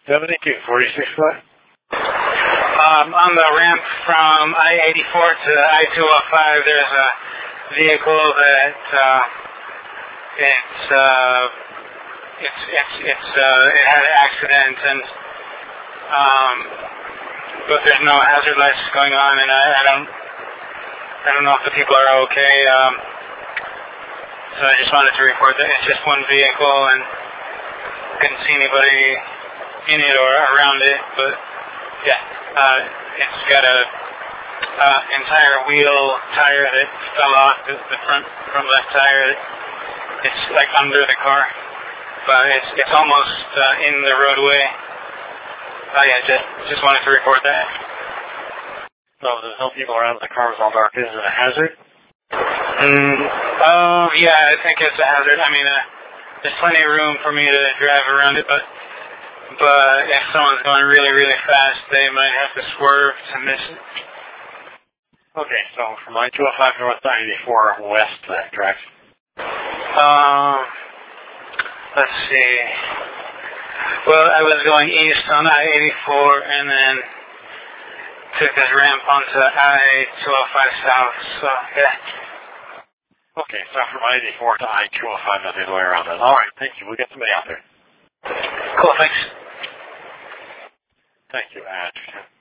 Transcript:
72, 46 foot. On the ramp from I-84 to I-205, there's a vehicle that it had an accident, and but there's no hazard lights going on, and I don't know if the people are okay. So I just wanted to report that it's just one vehicle, and couldn't see anybody in it or around it, but yeah, it's got a entire wheel tire that fell off, the front left tire. It's like under the car, but it's almost in the roadway. Yeah, just wanted to report that. So there's no people around, the car was all dark. Is it a hazard? Yeah, I think it's a hazard. I mean, there's plenty of room for me to drive around it, but if someone's going really, really fast, they might have to swerve to miss it. Okay, so from I-205 north to I-84 west, that correct? Let's see. Well, I was going east on I-84 and then took this ramp onto I-205 south, so yeah. Okay, so from I-84 to I-205, not the other way around then. All right, thank you. We'll get somebody out there. Cool, thanks. Thank you,